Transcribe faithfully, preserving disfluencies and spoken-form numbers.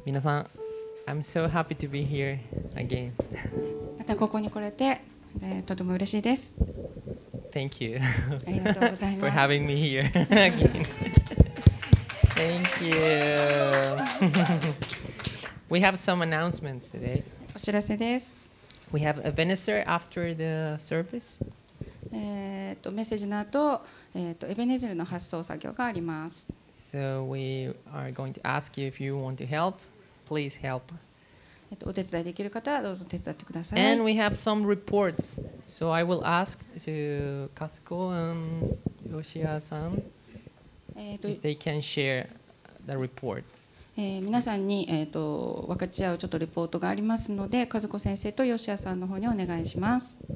皆さん、I'm so happy to be here again. またここに来れて、えー、とても嬉しいです。 Thank you ありがとうござい for ます。 having me here again. Thank you. We have some announcements today. お知らせです。 We have a Ebenezer after the service. えー、とメッセージの後、えー、とエベネゼルの発送作業があります。 So we are going to ask you if you want to help. Please help. えー、とお手伝いできる方はどうぞ手伝ってください。 And we have some reports. So I will ask to Kasuko and Yoshia-san えーと if they can share the reports. えー、皆さんに、えー、と分かち合うちょっとレポートがありますので、和子先生と吉谷さんの方にお願いします。